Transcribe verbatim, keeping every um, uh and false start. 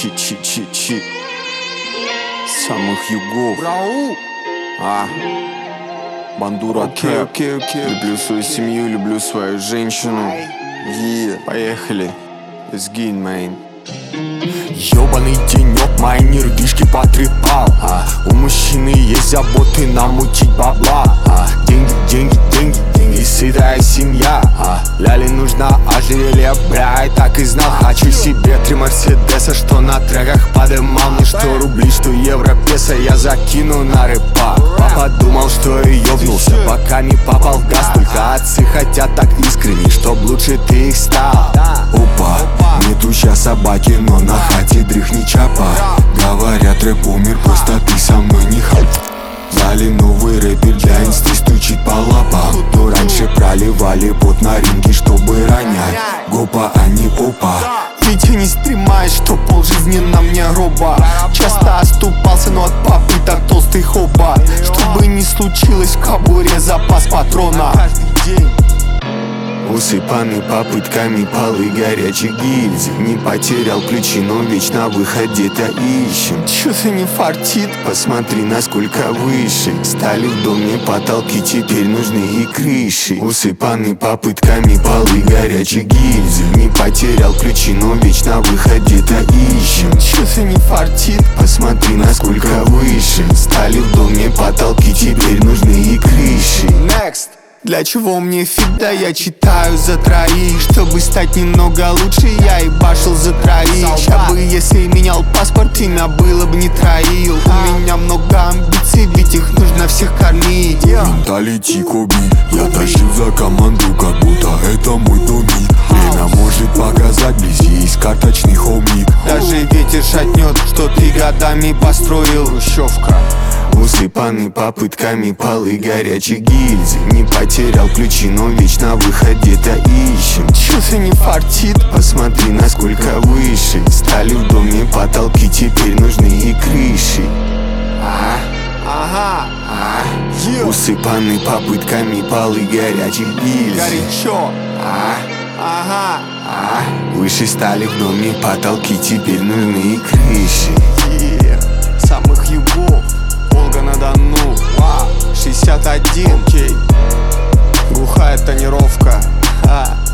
чи-чи-чи-чи-чи самых югов. А, Бандура Кэп. Люблю свою семью, люблю свою женщину. Yeah. Поехали. Let's get it, man. Ёбаный денёк, мои нервишки потрепал. а, У мужчины есть заботы, намутить бабла. а, Деньги, деньги, деньги, деньги, сытая семья. а, Ляли нужна ожерелье, бля, и так и знал. Хочу себе три мерседеса, что на треках подымал. Мне что рубли, что евро, песо я закину на рыбак. Папа думал, что и ёбнулся, пока не попал в газ. Только отцы хотят так искренне, чтоб лучше ты их стал. Опа, нету ща собаки, но на хате дрыхни чапа. Говорят, рэп умер, просто ты со мной не хап. Взяли новый рэпер для инсты, стучит по лапам. То раньше проливали пот на ринге, чтобы ронять. Гопа, а не опа. Ведь не стремаешь, что полжизни на мне роба. Часто оступался, но от попыток толстый хоба. Чтобы не случилось, в кобуре запас патрона. Усыпанный попытками полы горячих гильз. Не потерял ключи, но вечно выходе-то ищем. Чё-то не фартит, посмотри, насколько выше. Стали в доме потолки, теперь нужны и крыши. Усыпанный попытками полы горячих гильз. Не потерял ключи, но вечно выходе-то ищем. Чё-то не фартит, посмотри, насколько выше. Стали в доме потолки, теперь нужны и крыши. Next. Для чего мне фиг, да я читаю за троих. Чтобы стать немного лучше, я и башил за троих. Ща бы, если менял паспорт, имя было бы не троил. У меня много амбиций, ведь их нужно всех кормить. Менталити Коби, я тащил за команду, как будто это мой домик. Время может показать, вблизи есть карточный холмик. Даже ветер шатнет, что ты годами построил. Хрущевка. Усыпанный попытками полы горячих гильз. Не потерял ключи, но вечно выходе-то ищем. Чё-то не фартит, посмотри, насколько выше. Стали в доме потолки, теперь нужны и крыши. а? Ага, а? Усыпанный попытками полы горячих гильз. Горячо. а? Ага, а? Выше стали в доме потолки, теперь нужны и крыши. yeah. Самых югов, Волга-на-Дону, шестьдесят один, окей. Глухая тонировка. Ха.